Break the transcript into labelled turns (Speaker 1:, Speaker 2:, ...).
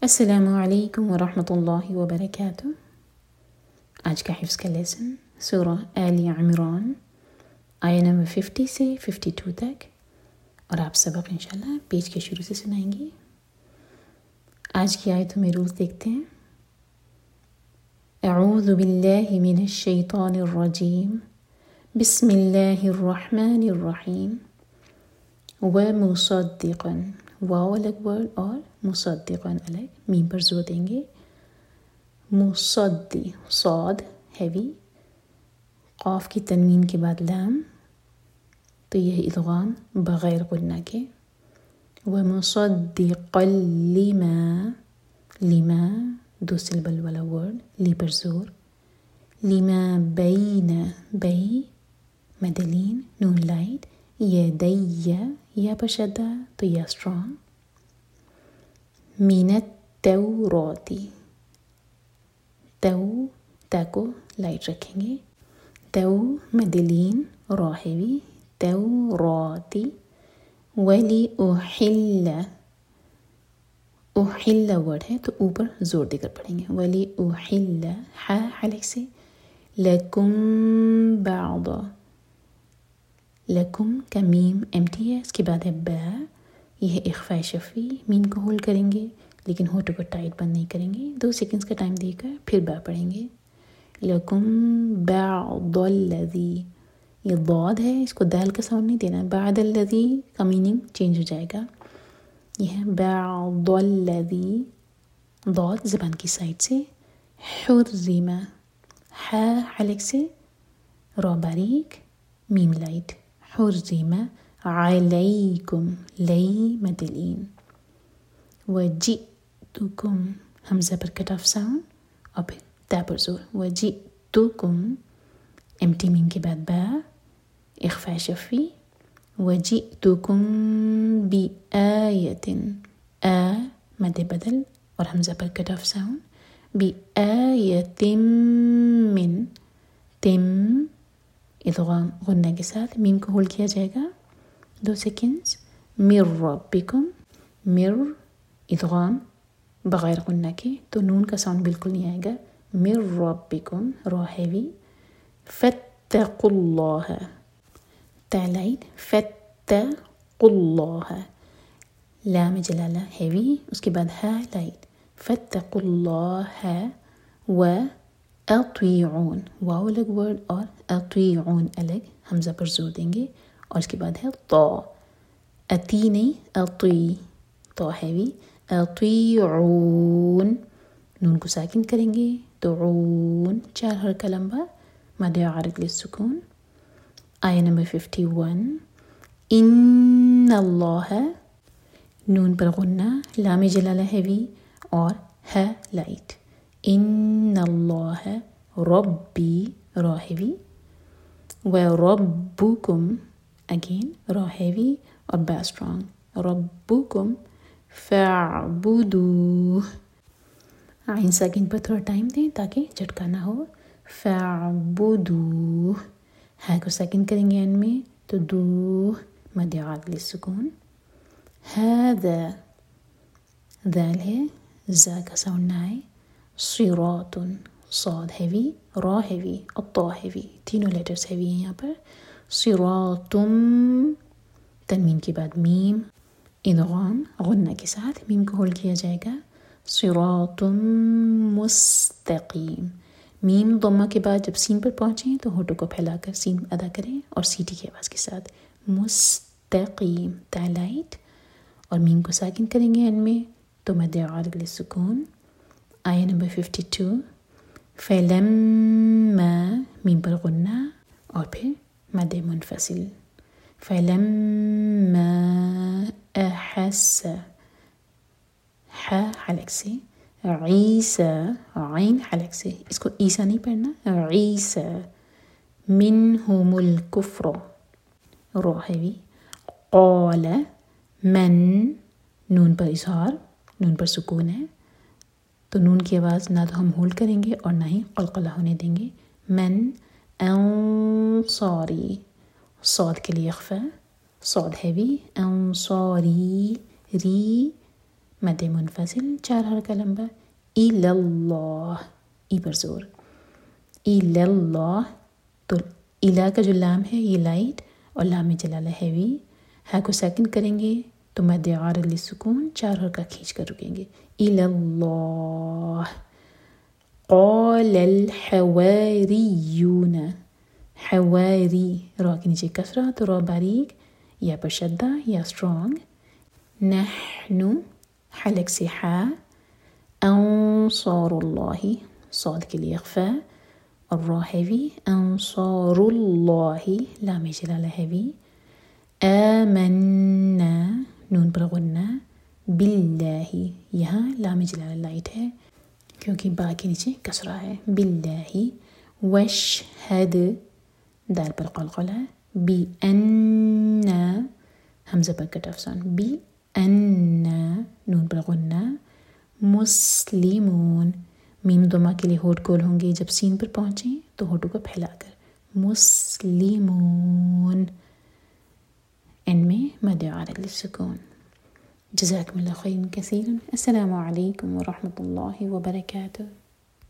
Speaker 1: السلام علیکم ورحمۃ اللہ وبرکاتہ۔ آج کا حفظ کا لیسن سورہ آل عمران آیہ نمبر 50 سے 52 تک، اور آپ سبق انشاءاللہ پیج کے شروع سے سنائیں گے۔ آج کی آیتوں میں رولز دیکھتے ہیں۔ اعوذ باللہ من الشیطان الرجیم، بسم اللہ الرحمن الرحیم۔ ومصدقا، واو الگ ورڈ اور مصدقا الگ، میم پر زور دیں گے۔ مصدی، صاد ہیوی، قاف کی تنوین کے بعد لام، تو یہ ادغام بغیر غنہ کے۔ ومصدقا لما دو سلبل والا ورڈ، لی پر زور۔ لما بین، بئی مدلین، نون لائٹ، یدی یا پر شدہ تو یا اسٹرانگ۔ من التوراتی، تو تا کو لائٹ رکھیں گے، تو مدلین را ہیوی، توراتی۔ ولی احل، احل ورڈ ہے تو اوپر زور دے کر پڑھیں گے۔ ولی احل، ہا حلق سے، لکم بعض، لکم کا میم ایمٹی ہے، اس کے بعد ہے با، یہ ہے اخفاء شفوی، میم کو ہولڈ کریں گے لیکن ہونٹوں کو ٹائٹ بند نہیں کریں گے، 2 سیکنڈز کا ٹائم دے کر پھر با پڑھیں گے۔ لکم بعض الذی، یہ ضاد ہے، اس کو دال کا ساؤنڈ نہیں دینا، بعد الذی کا میننگ چینج ہو جائے گا۔ یہ ہے بعض الذی، ضاد زبان کی سائڈ سے، حرم، ہا حلق سے، را باریک، میم لائٹ، حرم علیکم، لی مدلین۔ وجئتکم، حمزہ پر کٹ آف ساؤنڈ اور پھر تا پر زور۔ وجئتکم، ایمٹی میم کے بعد با، اخفاء شفوی۔ وجئتکم بآیۃ، آ مد بدل اور حمزہ پر کٹ آف ساؤنڈ، بآیۃ من، تم ادغام غنہ کے ساتھ، میم کو ہولڈ کیا جائے گا 2 سیکنڈز۔ من ربکم، مر ادغام بغیر غنہ کے، تو نون کا ساؤنڈ بالکل نہیں آئے گا۔ من ربکم، را ہیوی۔ فاتقوا اللہ، تا لائٹ، فاتقوا اللہ، لام جلالہ ہیوی، اس کے بعد ہا لائٹ، فاتقوا اللہ و اطیعون، واو الگ ورڈ اور اطیعون الگ، حمزہ پر زور دیں گے، اور اس کے بعد ہے طا، اتی نہیں اطی، طا ہیوی، اطیعون، نون کو ساکن کریں گے، تعون 4 حرکہ لمبا، مد عارض للسکون۔ آیہ نمبر 51۔ ان اللہ، نون پر غنہ، لام جلالہ ہیوی اور ہا لائٹ، ان اللہ ربی، را ہیوی۔ وربکم، اگین را ہیوی اور با اسٹرانگ، ربکم فاعبدوہ، عین ساکن پر تھوڑا ٹائم دیں تاکہ جھٹکا نہ ہو، فاعبدوہ، ہا کو ساکن کریں گے اینڈ میں تو دو، مد عارض للسکون۔ ھذا، ذال ہے، زا کا ساؤنڈ نہ آئے، صراط، صاد ہیوی، را ہیوی اور طا ہیوی، تینوں لیٹرز ہیوی ہیں یہاں پر۔ صراطم، تنوین کے بعد میم، ادغام غنہ کے ساتھ، میم کو ہولڈ کیا جائے گا۔ صراطم مستقیم، میم ضمہ کے بعد جب سین پر پہنچیں تو ہونٹوں کو پھیلا کر سین ادا کریں اور سیٹی کی آواز کے ساتھ، مستقیم، تا لائٹ اور میم کو ساکن کریں گے اینڈ میں تو مد عارض للسکون۔ آیہ نمبر 52۔ فلما، میم پر غنہ اور پھر مد منفصل، فلما احس، ہا حلق سے، عیسیٰ، عین حلق سے، اس کو عیسیٰ نہیں پڑھنا، عیسیٰ، منہم الکفر، را ہیوی، قال، من، نون پر اظہار، نون پر سکون ہے تو نون کی آواز نہ تو ہم ہولڈ کریں گے اور نہ ہی قلقلہ ہونے دیں گے۔ من انصاری، صاد کے لیے اخفاء، صاد ہیوی، انصاری، ری مد منفصل 4 حرکہ لمبا اللہ، ای پر زور، اللہ. تو الا کا جو لام ہے یہ لائٹ اور لام جلالہ ہیوی. ہا کو سیکنڈ کریں گے تو مد عارض للسکون 4 حرکہ کھینچ کر رکیں گے. اللہ. قال الحواریون، حواری، را کے نیچے کسرہ تو را باریک، یا پر شدہ یا اسٹرانگ. نحن، حلق سے حا. انصار اللہ، صاد کے لیے اخفا اور را ہیوی. انصار اللہ، لام جلالہ ہیوی. آمنا، نون پر غنہ. باللہ، یہاں لام جلالہ لائٹ ہے کیونکہ با کے نیچے کسرہ ہے. باللہ. واشہد، دال پر قلقلہ. بأن، حمزہ پر کٹ آف ساؤنڈ. بأن، نون پر غنہ. مسلمون، میم دمہ کے لیے ہونٹ گول ہوں گے جب سین پر پہنچیں تو ہونٹوں کو پھیلا کر. مسلمون. ان میں مد عارض للسکون. جزاکم اللہ خیرا کثیرا. السلام علیکم ورحمۃ اللہ وبرکاتہ.